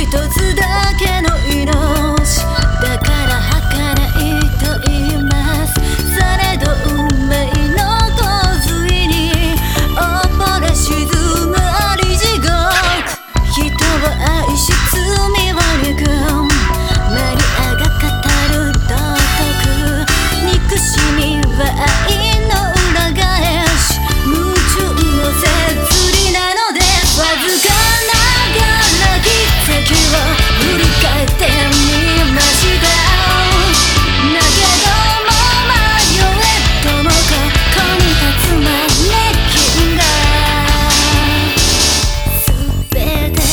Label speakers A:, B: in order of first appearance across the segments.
A: つだけの命だから儚いと言います。されど運命の洪水に溺れ沈むあり地獄。人を愛し罪を憎むマリアが語る道徳。憎しみは愛の裏返し矛盾の摂理なのです。わずかながら奇跡を振り返ってみました。だけども迷えともここに立つマネキンが全て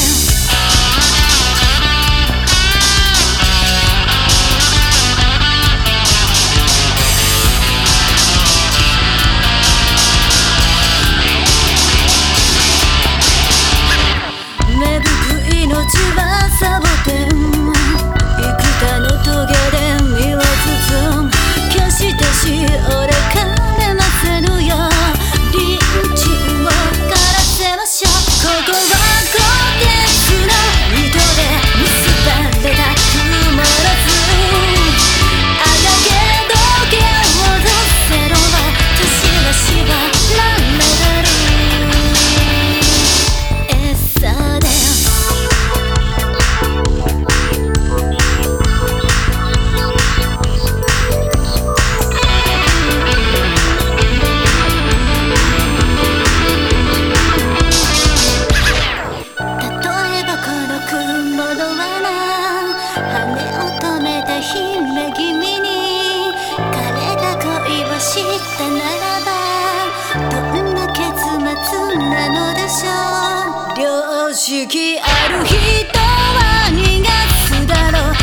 A: 芽吹く命はサボテン幾多の棘で身を包む。決してしおれかれませぬよ。リンチを枯らせましょう。ここは鋼鉄の糸で結ばれた雲の巣。あがけどけを出せろ。私は縛られる餌で羽を止めた姫君に彼が恋をしたならばどんな結末なのでしょう。良識ある人は逃がすだろう。